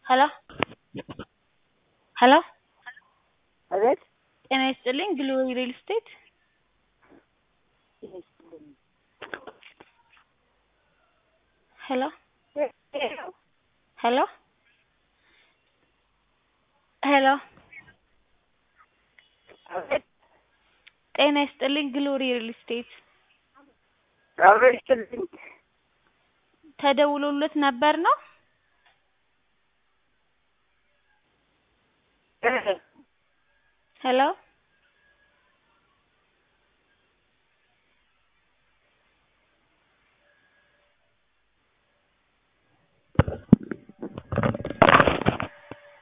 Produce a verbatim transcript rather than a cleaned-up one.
ሄሎ ሄሎ አቤት ጤና ይስጥልኝ ግሎሪ ሪል ስቴት ሄሎ ሄሎ ሄሎ አቤት ጤና ይስጥልኝ ግሎሪ ሪል ስቴት አቤት ይስጥልኝ ተደውሎልዎት ነበር ነው? እ ሄሎ